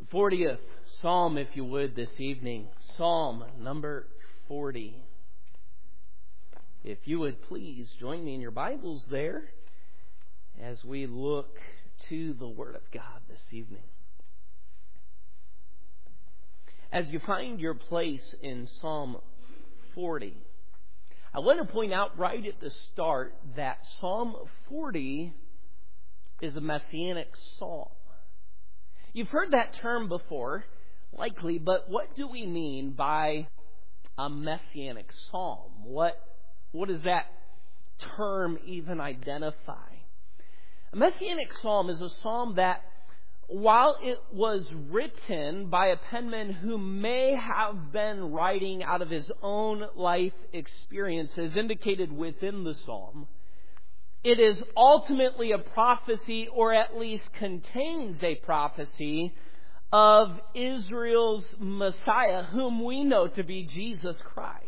40th Psalm, if you would, this evening. Psalm number 40. If you would please join me in your Bibles there as we look to the Word of God this evening. As you find your place in Psalm 40, I want to point out right at the start that Psalm 40 is a messianic psalm. You've heard that term before, likely, but what do we mean by a messianic psalm? What does that term even identify? A messianic psalm is a psalm that, while it was written by a penman who may have been writing out of his own life experiences indicated within the psalm, it is ultimately a prophecy, or at least contains a prophecy, of Israel's Messiah, whom we know to be Jesus Christ.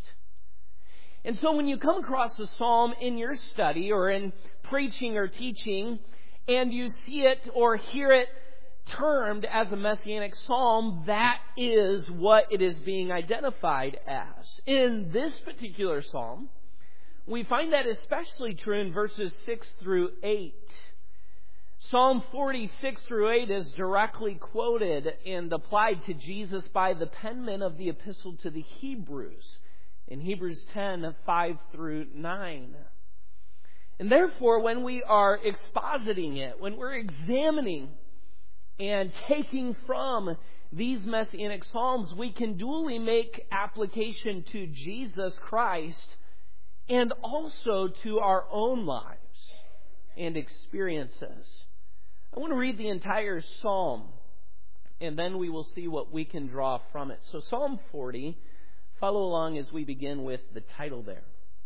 And so when you come across a psalm in your study or in preaching or teaching, and you see it or hear it termed as a messianic psalm, that is what it is being identified as. In this particular psalm, we find that especially true in verses 6 through 8. Psalm 46 through 8 is directly quoted and applied to Jesus by the penman of the epistle to the Hebrews in Hebrews 10, 5 through 9. And therefore, when we are expositing it, when we're examining and taking from these messianic psalms, we can duly make application to Jesus Christ and also to our own lives and experiences. I want to read the entire psalm, and then we will see what we can draw from it. So Psalm 40, follow along as we begin with the title there.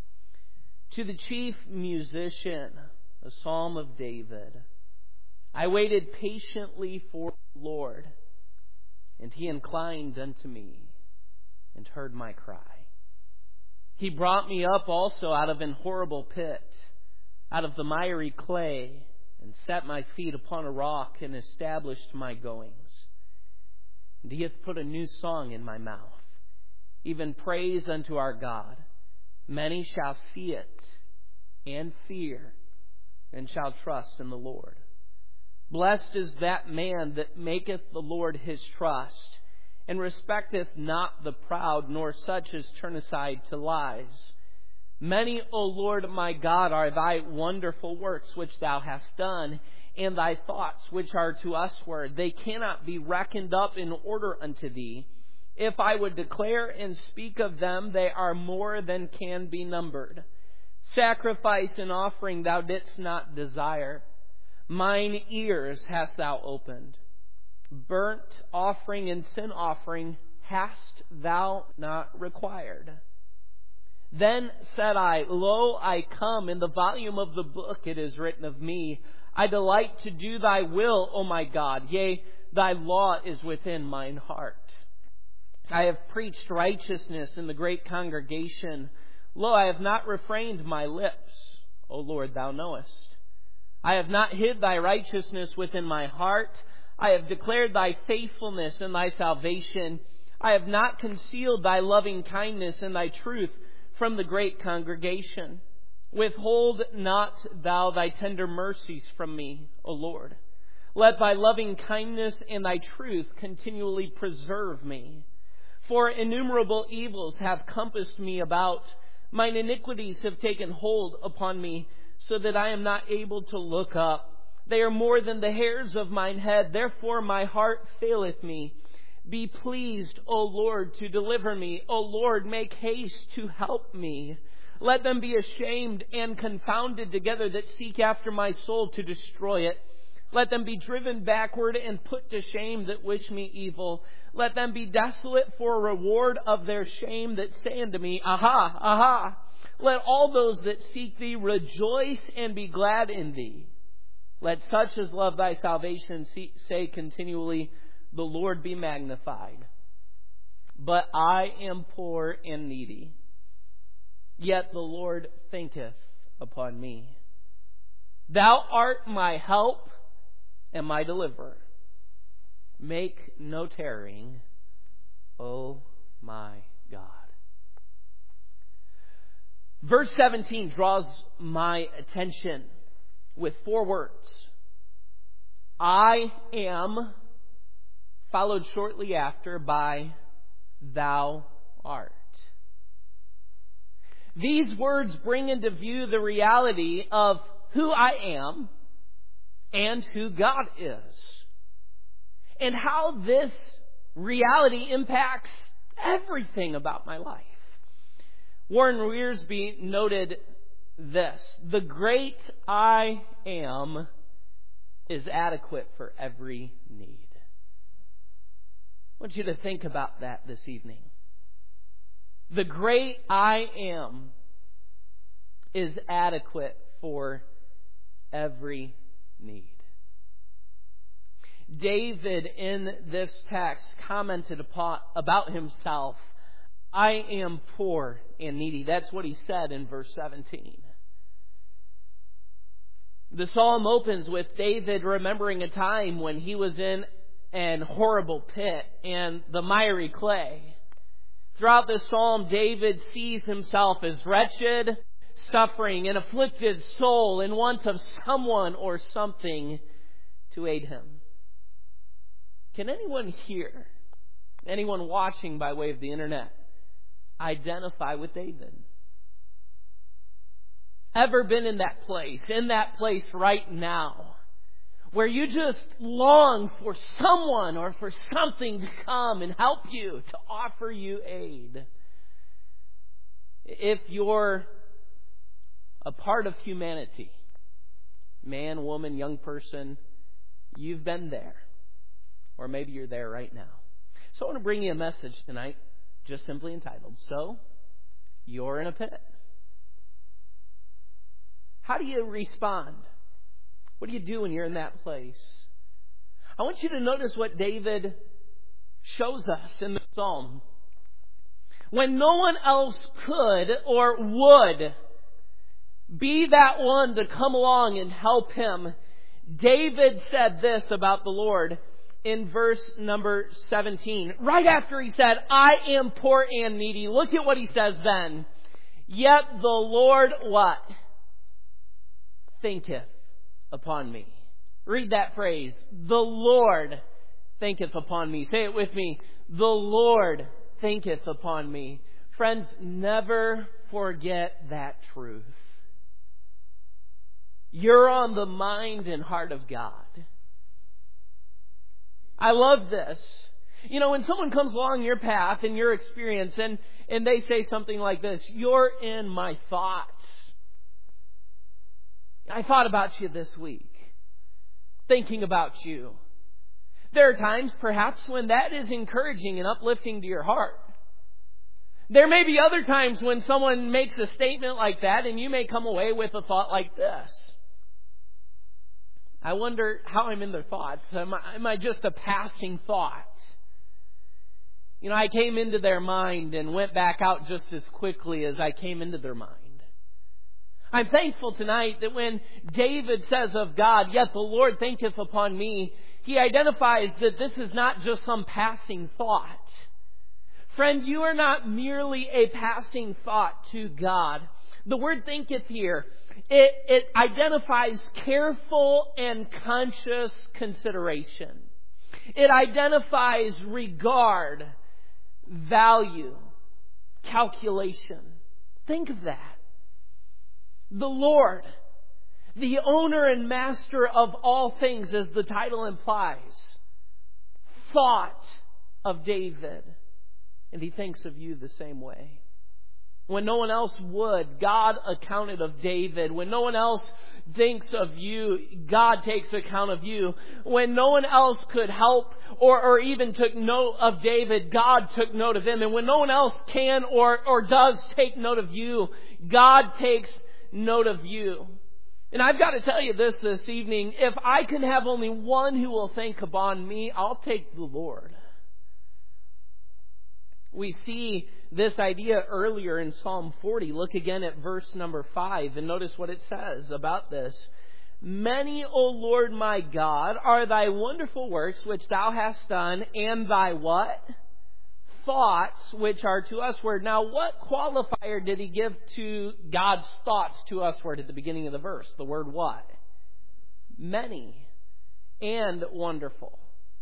To the chief musician, a psalm of David. I waited patiently for the Lord, and he inclined unto me and heard my cry. He brought me up also out of an horrible pit, out of the miry clay, and set my feet upon a rock and established my goings. And he hath put a new song in my mouth, even praise unto our God. Many shall see it and fear, and shall trust in the Lord. Blessed is that man that maketh the Lord his trust, and respecteth not the proud, nor such as turn aside to lies. Many, O Lord my God, are thy wonderful works which thou hast done, and thy thoughts which are to usward. They cannot be reckoned up in order unto thee. If I would declare and speak of them, they are more than can be numbered. Sacrifice and offering thou didst not desire. Mine ears hast thou opened. Burnt offering and sin offering hast thou not required. Then said I, Lo, I come. In the volume of the book it is written of me. I delight to do thy will, O my God. Yea, thy law is within mine heart. I have preached righteousness in the great congregation. Lo, I have not refrained my lips. O Lord, thou knowest. I have not hid thy righteousness within my heart. I have declared thy faithfulness and thy salvation. I have not concealed thy loving kindness and thy truth from the great congregation. Withhold not thou thy tender mercies from me, O Lord. Let thy loving kindness and thy truth continually preserve me. For innumerable evils have compassed me about. Mine iniquities have taken hold upon me, so that I am not able to look up. They are more than the hairs of mine head. Therefore my heart faileth me. Be pleased, O Lord, to deliver me. O Lord, make haste to help me. Let them be ashamed and confounded together that seek after my soul to destroy it. Let them be driven backward and put to shame that wish me evil. Let them be desolate for a reward of their shame that say unto me, Aha, aha. Let all those that seek thee rejoice and be glad in thee. Let such as love thy salvation say continually, The Lord be magnified. But I am poor and needy, yet the Lord thinketh upon me. Thou art my help and my deliverer. make no tarrying, O my God. Verse 17 draws my attention with 4 words. I am, followed shortly after by thou art. These words bring into view the reality of who I am and who God is, and how this reality impacts everything about my life. Warren Wiersbe noted this: the great I am is adequate for every need. I want you to think about that this evening. The great I am is adequate for every need. David in this text commented about himself, I am poor and needy. That's what he said in verse 17. The psalm opens with David remembering a time when he was in an horrible pit and the miry clay. Throughout this psalm, David sees himself as wretched, suffering, an afflicted soul in want of someone or something to aid him. Can anyone here, anyone watching by way of the internet, identify with David? Ever been in that place right now, where you just long for someone or for something to come and help you, to offer you aid? If you're a part of humanity, man, woman, young person, you've been there. Or maybe you're there right now. So I want to bring you a message tonight, just simply entitled, So You're in a Pit. How do you respond? What do you do when you're in that place? I want you to notice what David shows us in the psalm. When no one else could or would be that one to come along and help him, David said this about the Lord in verse number 17. Right after he said, I am poor and needy. Look at what he says then. Yet the Lord what? Thinketh upon me. Read that phrase. The Lord thinketh upon me. Say it with me. The Lord thinketh upon me. Friends, never forget that truth. You're on the mind and heart of God. I love this. You know, when someone comes along your path and your experience and they say something like this, you're in my thoughts. I thought about you this week, thinking about you. There are times, perhaps, when that is encouraging and uplifting to your heart. There may be other times when someone makes a statement like that and you may come away with a thought like this. I wonder how I'm in their thoughts. Am I just a passing thought? You know, I came into their mind and went back out just as quickly as I came into their mind. I'm thankful tonight that when David says of God, yet the Lord thinketh upon me, he identifies that this is not just some passing thought. Friend, you are not merely a passing thought to God. The word thinketh here, it identifies careful and conscious consideration. It identifies regard, value, calculation. Think of that. The Lord, the owner and master of all things, as the title implies, thought of David. And he thinks of you the same way. When no one else would, God accounted of David. When no one else thinks of you, God takes account of you. When no one else could help or even took note of David, God took note of him. And when no one else can or does take note of you, God takes note of you. And I've got to tell you this evening, if I can have only one who will think upon me, I'll take the Lord. We see this idea earlier in Psalm 40. Look again at verse number 5 and notice what it says about this. Many, O Lord my God, are thy wonderful works which thou hast done, and thy what? Thoughts which are to usward. Now, what qualifier did he give to God's thoughts to usward at the beginning of the verse? The word what? Many and wonderful.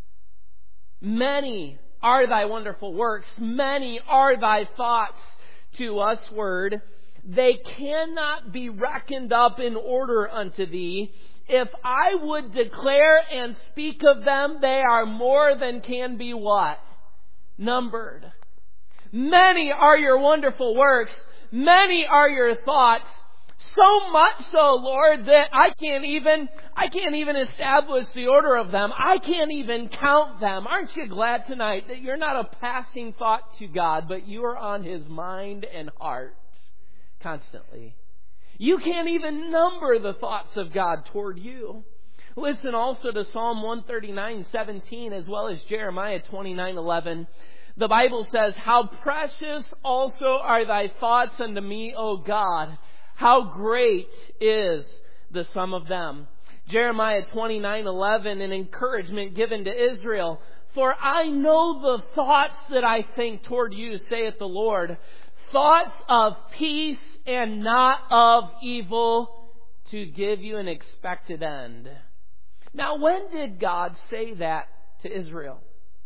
Many are thy wonderful works. Many are thy thoughts to usward. They cannot be reckoned up in order unto thee. If I would declare and speak of them, they are more than can be what? Numbered. Many are your wonderful works. Many are your thoughts. So much so, Lord, that I can't even establish the order of them. I can't even count them. Aren't you glad tonight that you're not a passing thought to God, but you are on His mind and heart constantly? You can't even number the thoughts of God toward you. Listen also to Psalm 139:17 as well as Jeremiah 29:11. The Bible says, "How precious also are thy thoughts unto me, O God! How great is the sum of them." Jeremiah 29:11, an encouragement given to Israel. "For I know the thoughts that I think toward you, saith the Lord, thoughts of peace and not of evil, to give you an expected end." Now, when did God say that to Israel?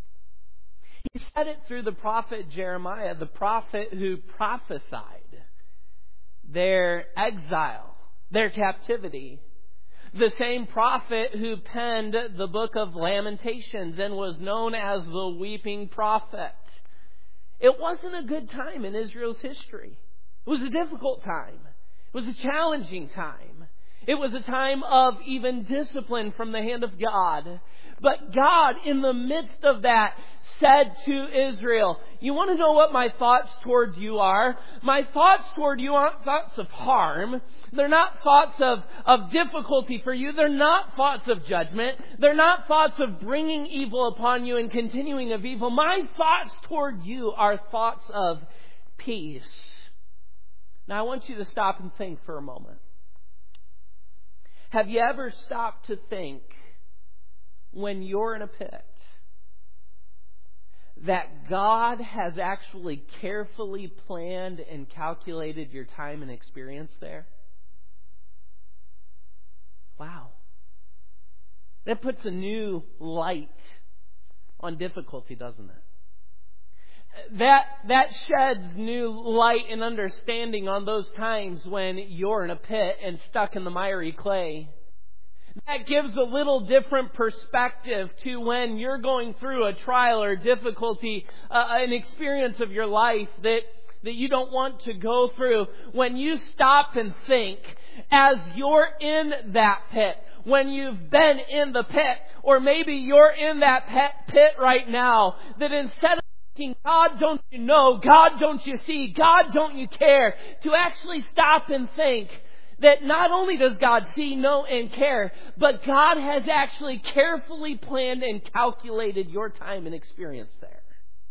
He said it through the prophet Jeremiah, the prophet who prophesied their exile, their captivity. The same prophet who penned the book of Lamentations and was known as the weeping prophet. It wasn't a good time in Israel's history. It was a difficult time. It was a challenging time. It was a time of even discipline from the hand of God. But God, in the midst of that, said to Israel, "You want to know what my thoughts toward you are? My thoughts toward you aren't thoughts of harm. They're not thoughts of difficulty for you. They're not thoughts of judgment. They're not thoughts of bringing evil upon you and continuing of evil. My thoughts toward you are thoughts of peace." Now, I want you to stop and think for a moment. Have you ever stopped to think, when you're in a pit, that God has actually carefully planned and calculated your time and experience there? Wow. That puts a new light on difficulty, doesn't it? That sheds new light and understanding on those times when you're in a pit and stuck in the miry clay. That gives a little different perspective to when you're going through a trial or difficulty, an experience of your life that you don't want to go through. When you stop and think, as you're in that pit, when you've been in the pit, or maybe you're in that pit right now, that instead of thinking, "God, don't you know? God, don't you see? God, don't you care?" to actually stop and think that not only does God see, know, and care, but God has actually carefully planned and calculated your time and experience there.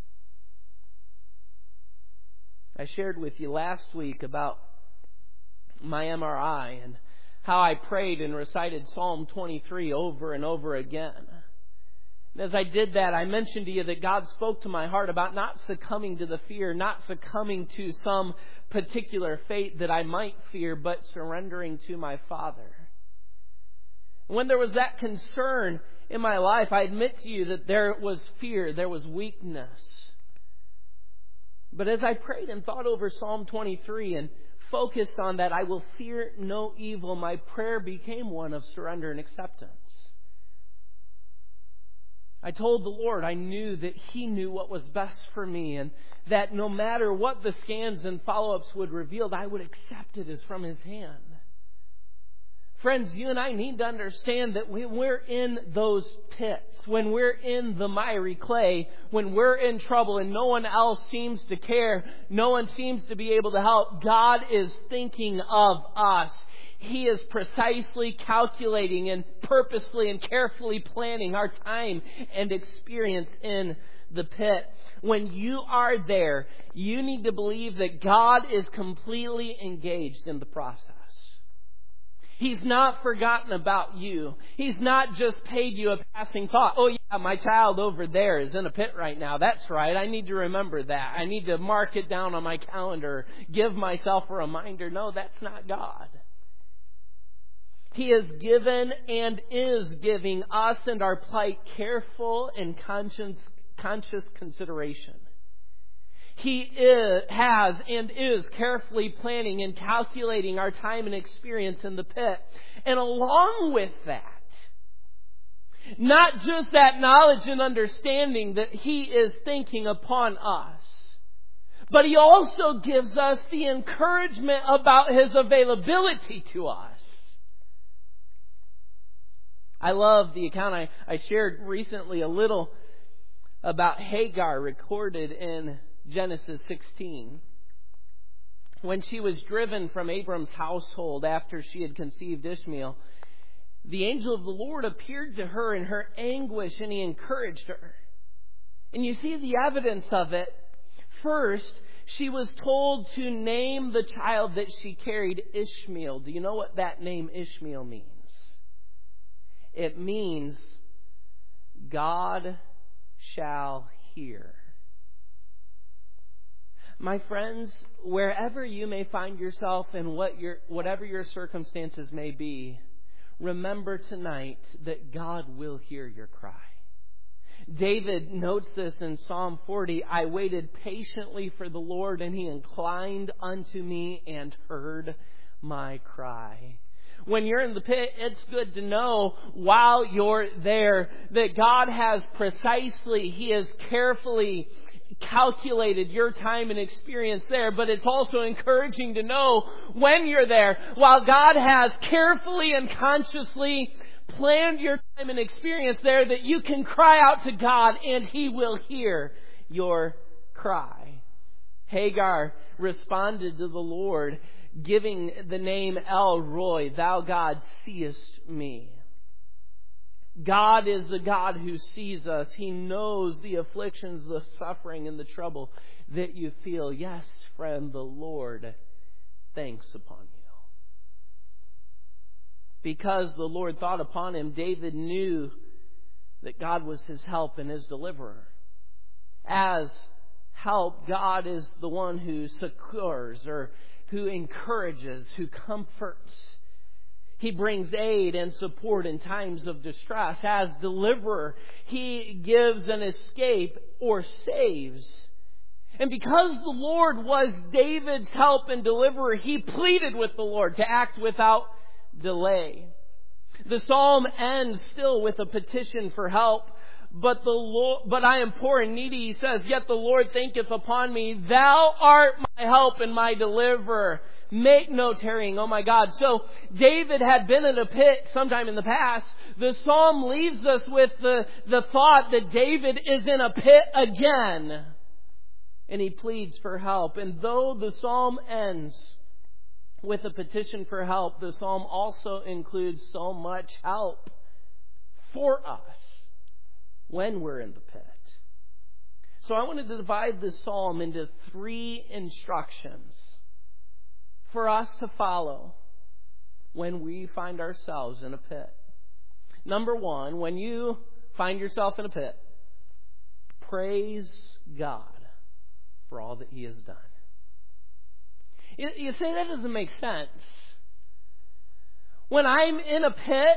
I shared with you last week about my MRI and how I prayed and recited Psalm 23 over and over again. And as I did that, I mentioned to you that God spoke to my heart about not succumbing to the fear, not succumbing to some particular fate that I might fear, but surrendering to my Father. When there was that concern in my life, I admit to you that there was fear, there was weakness. But as I prayed and thought over Psalm 23 and focused on that, "I will fear no evil," my prayer became one of surrender and acceptance. I told the Lord I knew that He knew what was best for me, and that no matter what the scans and follow-ups would reveal, I would accept it as from His hand. Friends, you and I need to understand that when we're in those pits, when we're in the miry clay, when we're in trouble and no one else seems to care, no one seems to be able to help, God is thinking of us. He is precisely calculating and purposefully and carefully planning our time and experience in the pit. When you are there, you need to believe that God is completely engaged in the process. He's not forgotten about you. He's not just paid you a passing thought. Oh yeah, my child over there is in a pit right now. That's right. I need to remember that. I need to mark it down on my calendar. Give myself a reminder. No, that's not God. He has given and is giving us and our plight careful and conscious consideration. He has and is carefully planning and calculating our time and experience in the pit. And along with that, not just that knowledge and understanding that He is thinking upon us, but He also gives us the encouragement about His availability to us. I love the account I shared recently a little about Hagar recorded in Genesis 16. When she was driven from Abram's household after she had conceived Ishmael, the angel of the Lord appeared to her in her anguish and He encouraged her. And you see the evidence of it. First, she was told to name the child that she carried Ishmael. Do you know what that name Ishmael means? It means God shall hear. My friends, wherever you may find yourself and whatever your circumstances may be, remember tonight that God will hear your cry. David notes this in Psalm 40. I waited patiently for the Lord, and He inclined unto me and heard my cry. When you're in the pit, it's good to know while you're there that God has He has carefully calculated your time and experience there, but it's also encouraging to know when you're there, while God has carefully and consciously planned your time and experience there, that you can cry out to God and He will hear your cry. Hagar responded to the Lord, giving the name El Roi, Thou God seest me. God is the God who sees us. He knows the afflictions, the suffering, and the trouble that you feel. Yes, friend, the Lord thinks upon you. Because the Lord thought upon him, David knew that God was his help and his deliverer. As help, God is the one who succors or who encourages, who comforts. He brings aid and support in times of distress. As deliverer, He gives an escape or saves. And because the Lord was David's help and deliverer, he pleaded with the Lord to act without delay. The psalm ends still with a petition for help. But I am poor and needy, he says, yet the Lord thinketh upon me. Thou art my help and my deliverer. Make no tarrying, oh my God. So David had been in a pit sometime in the past. The psalm leaves us with the thought that David is in a pit again. And he pleads for help. And though the psalm ends with a petition for help, the psalm also includes so much help for us when we're in the pit. So I wanted to divide this psalm into 3 instructions for us to follow when we find ourselves in a pit. Number 1, when you find yourself in a pit, praise God for all that He has done. You say that doesn't make sense. When I'm in a pit,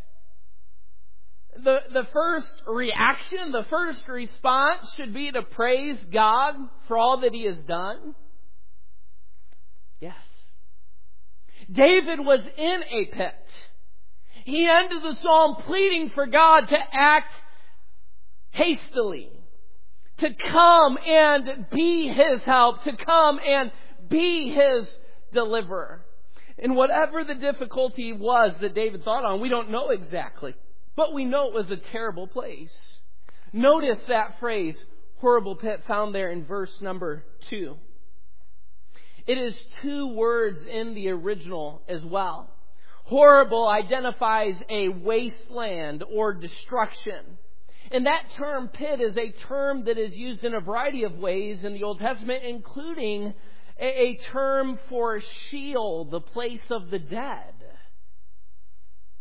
the first reaction, the first response should be to praise God for all that He has done. Yes. David was in a pit. He ended the psalm pleading for God to act hastily, to come and be His help, to come and be His deliverer. And whatever the difficulty was that David thought on, we don't know exactly, but we know it was a terrible place. Notice that phrase, horrible pit, found there in verse number 2. It is 2 words in the original as well. Horrible identifies a wasteland or destruction. And that term pit is a term that is used in a variety of ways in the Old Testament, including a term for Sheol, the place of the dead.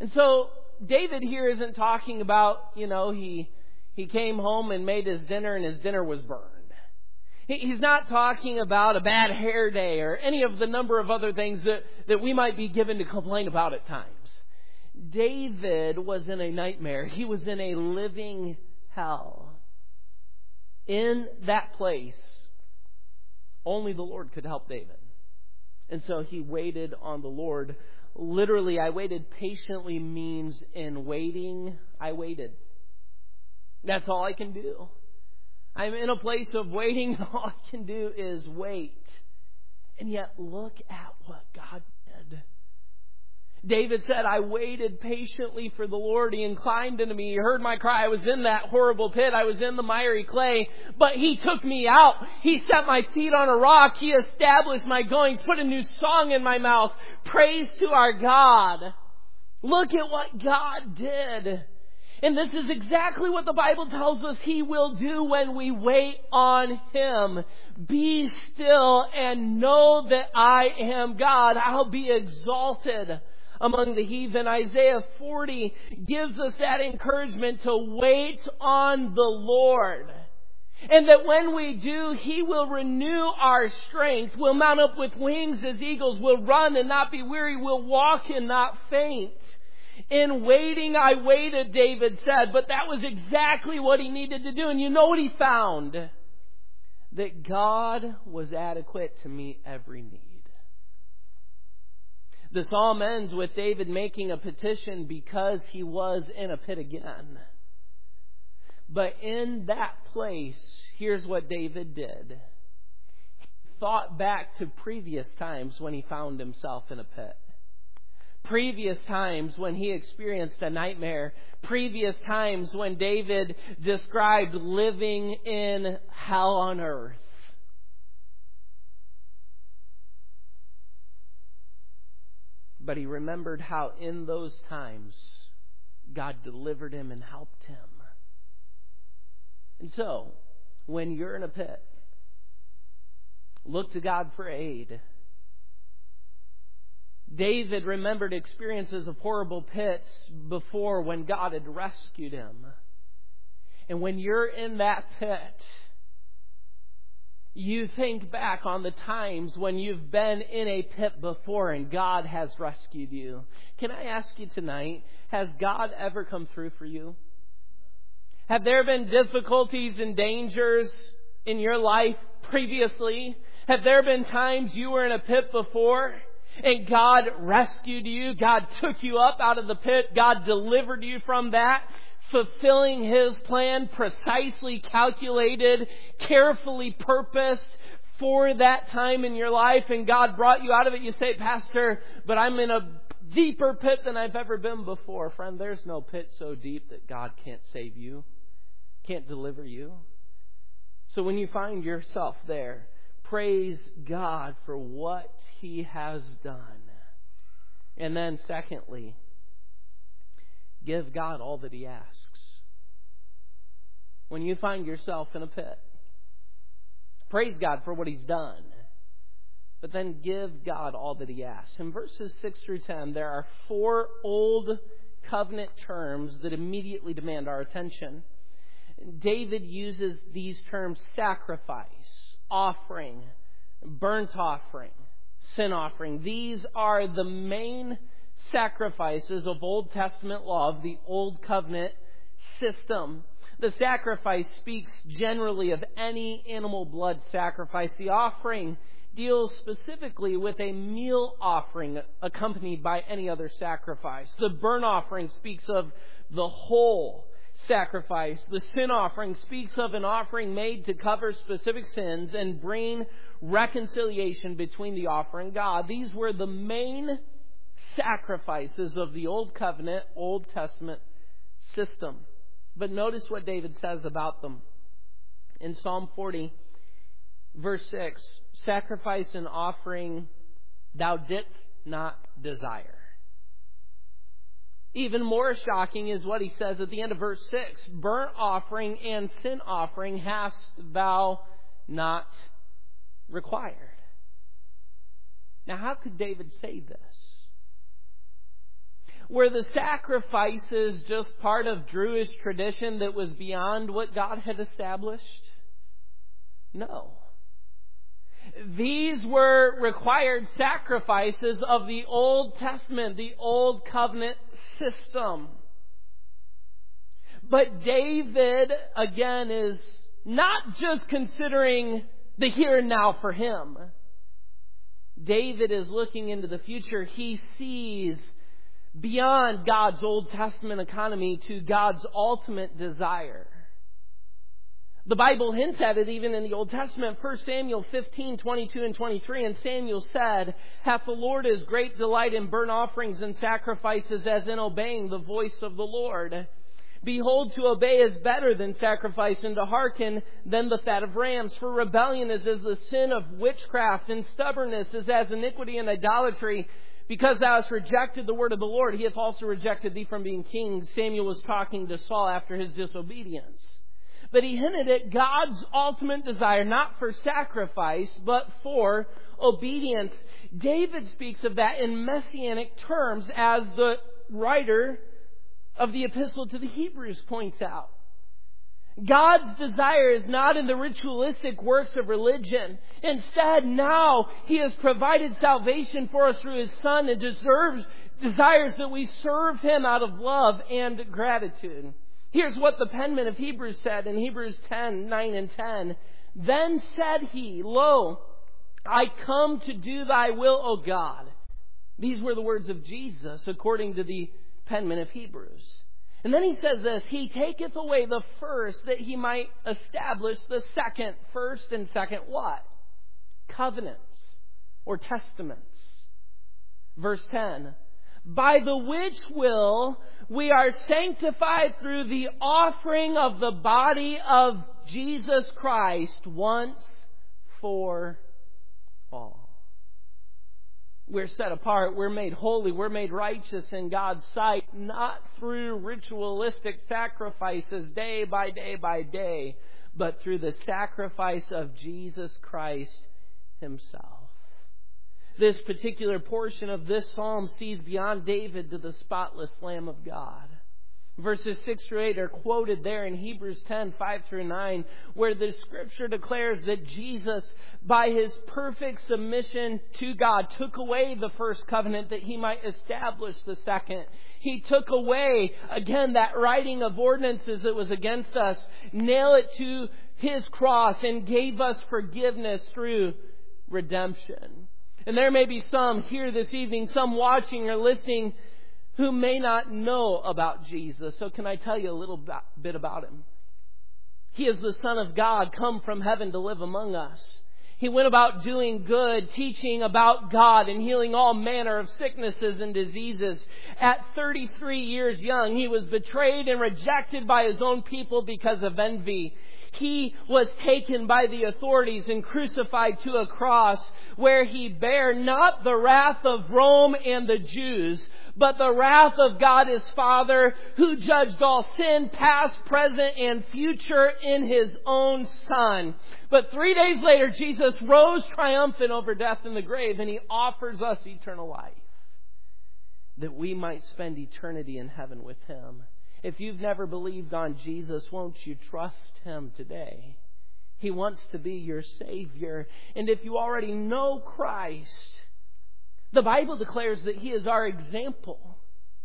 And so David here isn't talking about, he came home and made his dinner and his dinner was burned. He's not talking about a bad hair day or any of the number of other things that we might be given to complain about at times. David was in a nightmare. He was in a living hell. In that place, only the Lord could help David. And so he waited on the Lord. Literally, I waited patiently means in waiting, I waited. That's all I can do. I'm in a place of waiting. All I can do is wait. And yet, look at what God did. David said, I waited patiently for the Lord. He inclined unto me. He heard my cry. I was in that horrible pit. I was in the miry clay. But He took me out. He set my feet on a rock. He established my goings. Put a new song in my mouth. Praise to our God. Look at what God did. And this is exactly what the Bible tells us He will do when we wait on Him. Be still and know that I am God. I'll be exalted among the heathen. Isaiah 40 gives us that encouragement to wait on the Lord. And that when we do, He will renew our strength. We'll mount up with wings as eagles. We'll run and not be weary. We'll walk and not faint. In waiting, I waited, David said, but that was exactly what he needed to do. And you know what he found? That God was adequate to meet every need. The psalm ends with David making a petition because he was in a pit again. But in that place, here's what David did. He thought back to previous times when he found himself in a pit. Previous times when he experienced a nightmare. Previous times when David described living in hell on earth. But he remembered how in those times God delivered him and helped him. And so, when you're in a pit, look to God for aid. David remembered experiences of horrible pits before when God had rescued him. And when you're in that pit, you think back on the times when you've been in a pit before and God has rescued you. Can I ask you tonight, has God ever come through for you? Have there been difficulties and dangers in your life previously? Have there been times you were in a pit before and God rescued you? God took you up out of the pit. God delivered you from that, fulfilling His plan, precisely calculated, carefully purposed for that time in your life. And God brought you out of it. You say, Pastor, but I'm in a deeper pit than I've ever been before. Friend, there's no pit so deep that God can't save you, can't deliver you. So when you find yourself there, praise God for what He has done. And then secondly, give God all that He asks. When you find yourself in a pit, praise God for what He's done. But then give God all that He asks. In verses 6 through 10, there are 4 old covenant terms that immediately demand our attention. David uses these terms: sacrifice, offering, burnt offering, sin offering. These are the main sacrifices of Old Testament law, of the Old Covenant system. The sacrifice speaks generally of any animal blood sacrifice. The offering deals specifically with a meal offering accompanied by any other sacrifice. The burnt offering speaks of the whole sacrifice. The sin offering speaks of an offering made to cover specific sins and bring reconciliation between the offerer and God. These were the main sacrifices of the Old Covenant, Old Testament system. But notice what David says about them. In Psalm 40, verse 6, sacrifice and offering thou didst not desire. Even more shocking is what he says at the end of verse 6. Burnt offering and sin offering hast thou not required. Now, how could David say this? Were the sacrifices just part of Jewish tradition that was beyond what God had established? No. These were required sacrifices of the Old Testament, the Old Covenant system. But David, again, is not just considering the here and now for him. David is looking into the future. He sees beyond God's Old Testament economy to God's ultimate desire. The Bible hints at it even in the Old Testament. 1 Samuel 15:22 and 23. And Samuel said, "Hath the Lord his great delight in burnt offerings and sacrifices as in obeying the voice of the Lord? Behold, to obey is better than sacrifice, and to hearken than the fat of rams. For rebellion is as the sin of witchcraft, and stubbornness is as iniquity and idolatry. Because thou hast rejected the word of the Lord, he hath also rejected thee from being king." Samuel was talking to Saul after his disobedience. But he hinted at God's ultimate desire, not for sacrifice, but for obedience. David speaks of that in messianic terms, as the writer of the epistle to the Hebrews points out. God's desire is not in the ritualistic works of religion. Instead, now He has provided salvation for us through His Son and desires that we serve Him out of love and gratitude. Here's what the penman of Hebrews said in Hebrews 10:9 and 10. "Then said he, Lo, I come to do thy will, O God." These were the words of Jesus, according to the penman of Hebrews. And then he says this, "He taketh away the first, that he might establish the second." First and second what? Covenants or testaments. Verse 10. "By the which will we are sanctified through the offering of the body of Jesus Christ once for all." We're set apart, we're made holy, we're made righteous in God's sight, not through ritualistic sacrifices day by day by day, but through the sacrifice of Jesus Christ Himself. This particular portion of this psalm sees beyond David to the spotless Lamb of God. Verses 6 through 8 are quoted there in Hebrews 10:5 through 9, where the Scripture declares that Jesus, by His perfect submission to God, took away the first covenant that He might establish the second. He took away, again, that writing of ordinances that was against us, nailed it to His cross, and gave us forgiveness through redemption. And there may be some here this evening, some watching or listening, who may not know about Jesus. So can I tell you a little bit about Him? He is the Son of God, come from heaven to live among us. He went about doing good, teaching about God and healing all manner of sicknesses and diseases. At 33 years young, He was betrayed and rejected by His own people because of envy. He was taken by the authorities and crucified to a cross, where He bare not the wrath of Rome and the Jews, but the wrath of God His Father, who judged all sin, past, present, and future, in His own Son. But 3 days later, Jesus rose triumphant over death and the grave, and He offers us eternal life, that we might spend eternity in heaven with Him. If you've never believed on Jesus, won't you trust Him today? He wants to be your Savior. And if you already know Christ, the Bible declares that He is our example.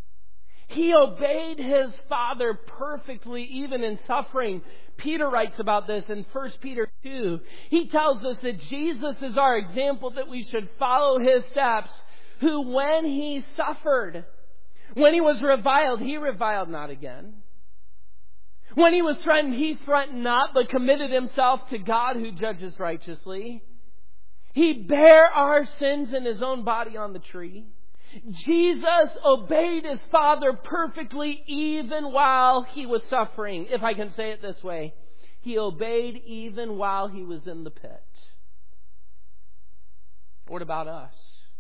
He obeyed His Father perfectly, even in suffering. Peter writes about this in 1 Peter 2. He tells us that Jesus is our example, that we should follow His steps, who when He suffered, when He was reviled, He reviled not again. When He was threatened, He threatened not, but committed Himself to God who judges righteously. He bare our sins in His own body on the tree. Jesus obeyed His Father perfectly even while He was suffering. If I can say it this way, He obeyed even while He was in the pit. What about us?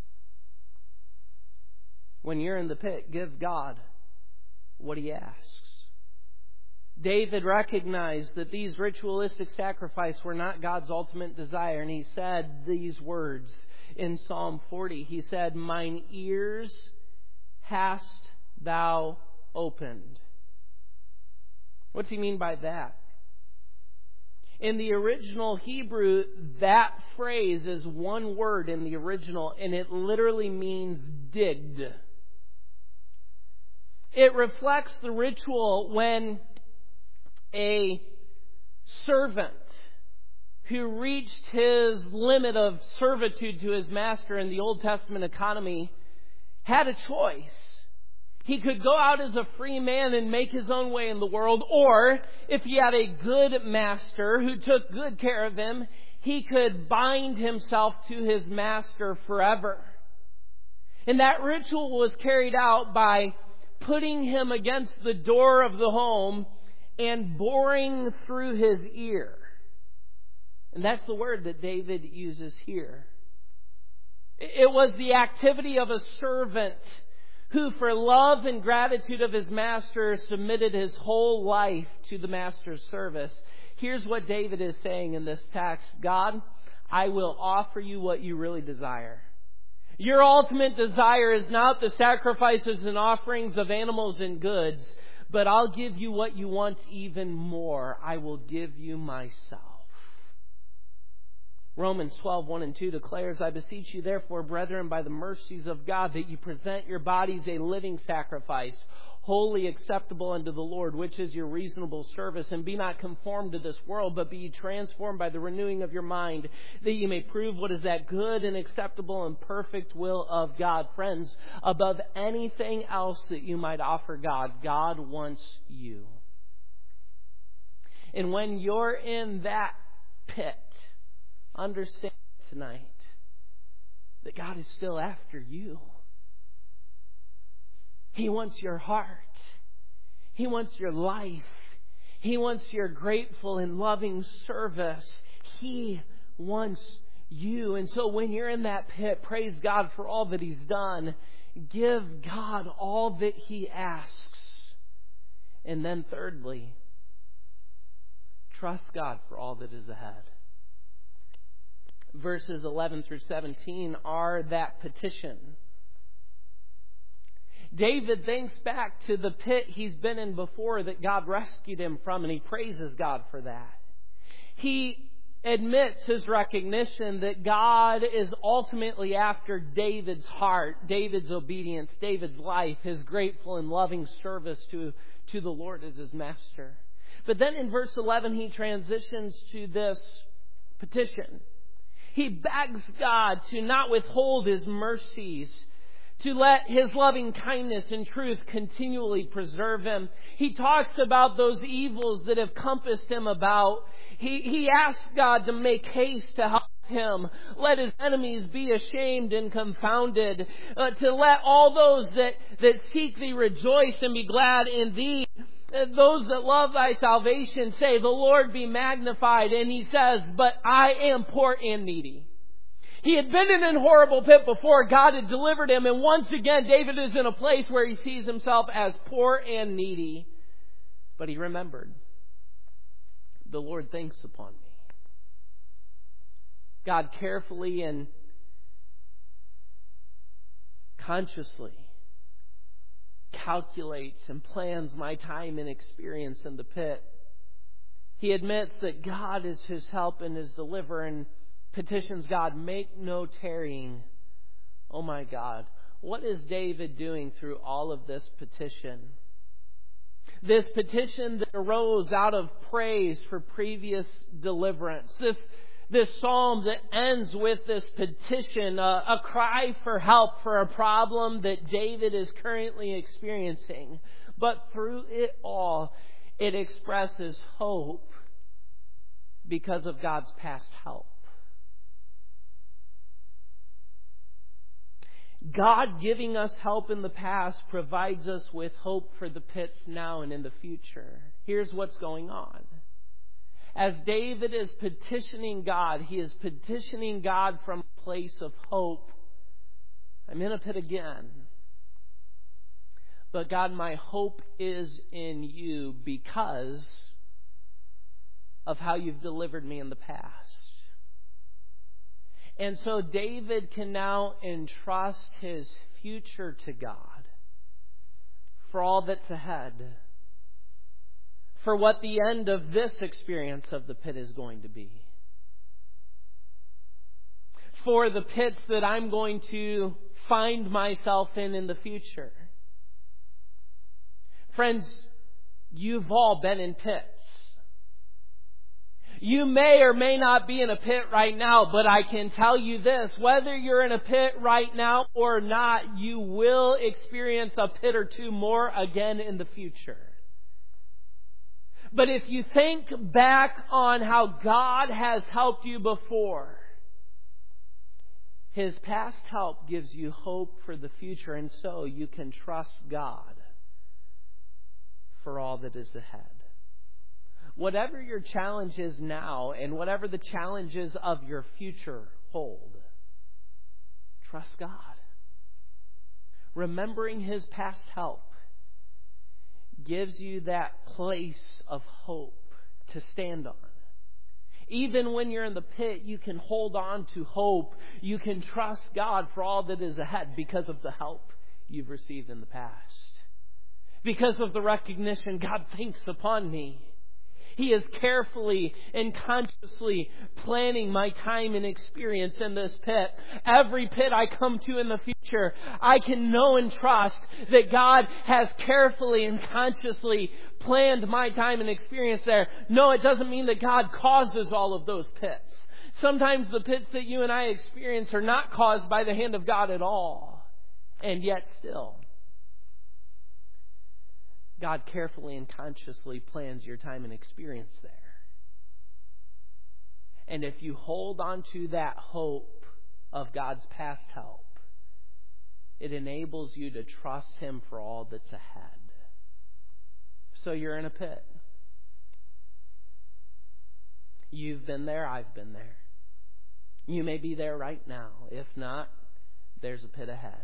When you're in the pit, give God what He asks. David recognized that these ritualistic sacrifices were not God's ultimate desire, and he said these words in Psalm 40. He said, "Mine ears hast thou opened. What's he mean by that? In the original Hebrew, that phrase is one word in the original, and it literally means digged. It reflects the ritual when a servant who reached his limit of servitude to his master in the Old Testament economy had a choice. He could go out as a free man and make his own way in the world, or if he had a good master who took good care of him, he could bind himself to his master forever. And that ritual was carried out by putting him against the door of the home and boring through his ear. And that's the word that David uses here. It was the activity of a servant who, for love and gratitude of his master, submitted his whole life to the master's service. Here's what David is saying in this text. God, I will offer you what you really desire. Your ultimate desire is not the sacrifices and offerings of animals and goods, but I'll give you what you want even more. I will give you myself. Romans 12:1 and 2 declares, I beseech you therefore, brethren, by the mercies of God, that you present your bodies a living sacrifice, wholly acceptable unto the Lord, which is your reasonable service. And be not conformed to this world, but be ye transformed by the renewing of your mind, that ye may prove what is that good and acceptable and perfect will of God. Friends, above anything else that you might offer God, God wants you. And when you're in that pit, understand tonight that God is still after you. He wants your heart. He wants your life. He wants your grateful and loving service. He wants you. And so when you're in that pit, praise God for all that He's done. Give God all that He asks. And then thirdly, trust God for all that is ahead. Verses 11 through 17 are that petition. David thinks back to the pit he's been in before that God rescued him from, and he praises God for that. He admits his recognition that God is ultimately after David's heart, David's obedience, David's life, his grateful and loving service to the Lord as his master. But then in verse 11 he transitions to this petition. He begs God to not withhold His mercies, to let His loving kindness and truth continually preserve him. He talks about those evils that have compassed him about. He asks God to make haste to help him. Let his enemies be ashamed and confounded. To let all those that seek thee rejoice and be glad in thee. Those that love thy salvation say, the Lord be magnified. And he says, but I am poor and needy. He had been in a horrible pit before. God had delivered him. And once again, David is in a place where he sees himself as poor and needy. But he remembered, the Lord thinks upon me. God carefully and consciously calculates and plans my time and experience in the pit. He admits that God is his help and his deliverer, and petitions God, make no tarrying. Oh my God, what is David doing through all of this petition? This petition that arose out of praise for previous deliverance. This psalm that ends with this petition, a cry for help for a problem that David is currently experiencing. But through it all, it expresses hope because of God's past help. God giving us help in the past provides us with hope for the pits now and in the future. Here's what's going on. As David is petitioning God, he is petitioning God from a place of hope. I'm in a pit again. But God, my hope is in you because of how you've delivered me in the past. And so David can now entrust his future to God. for all that's ahead, for what the end of this experience of the pit is going to be, for the pits that I'm going to find myself in the future. Friends, you've all been in pits. You may or may not be in a pit right now, but I can tell you this, whether you're in a pit right now or not, you will experience a pit or two more again in the future. But if you think back on how God has helped you before, His past help gives you hope for the future, and so you can trust God for all that is ahead. Whatever your challenge is now, and whatever the challenges of your future hold, trust God. Remembering His past help gives you that place of hope to stand on. Even when you're in the pit, you can hold on to hope. You can trust God for all that is ahead because of the help you've received in the past. Because of the recognition, God thinks upon me. He is carefully and consciously planning my time and experience in this pit. Every pit I come to in the future, I can know and trust that God has carefully and consciously planned my time and experience there. No, it doesn't mean that God causes all of those pits. Sometimes the pits that you and I experience are not caused by the hand of God at all. And yet still, God carefully and consciously plans your time and experience there. And if you hold on to that hope of God's past help, it enables you to trust Him for all that's ahead. So you're in a pit. You've been there, I've been there. You may be there right now. If not, there's a pit ahead.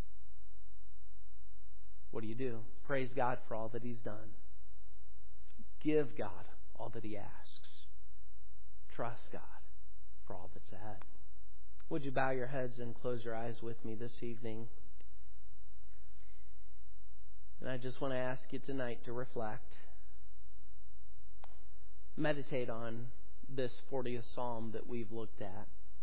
What do? Praise God for all that He's done. Give God all that He asks. Trust God for all that's ahead. Would you bow your heads and close your eyes with me this evening? And I just want to ask you tonight to reflect. Meditate on this 40th Psalm that we've looked at.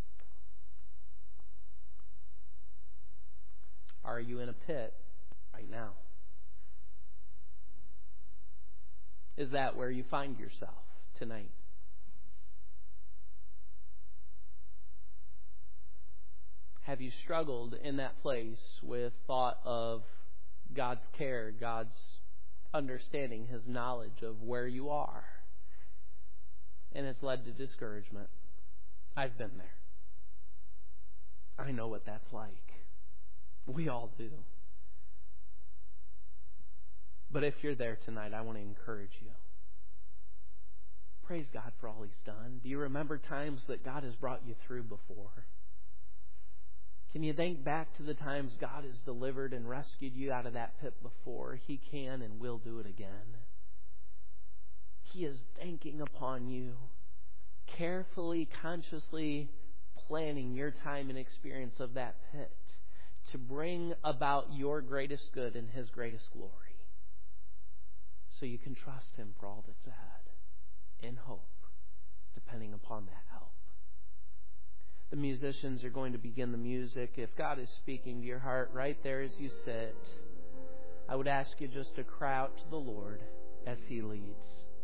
Are you in a pit right now? Is that where you find yourself tonight? Have you struggled in that place with thought of God's care, God's understanding, His knowledge of where you are? And it's led to discouragement. I've been there. I know what that's like. We all do. But if you're there tonight, I want to encourage you. Praise God for all He's done. Do you remember times that God has brought you through before? Can you think back to the times God has delivered and rescued you out of that pit before? He can and will do it again. He is thinking upon you, carefully, consciously planning your time and experience of that pit to bring about your greatest good and His greatest glory. So you can trust Him for all that's ahead in hope, depending upon that help. The musicians are going to begin the music. If God is speaking to your heart right there as you sit, I would ask you just to cry out to the Lord as He leads.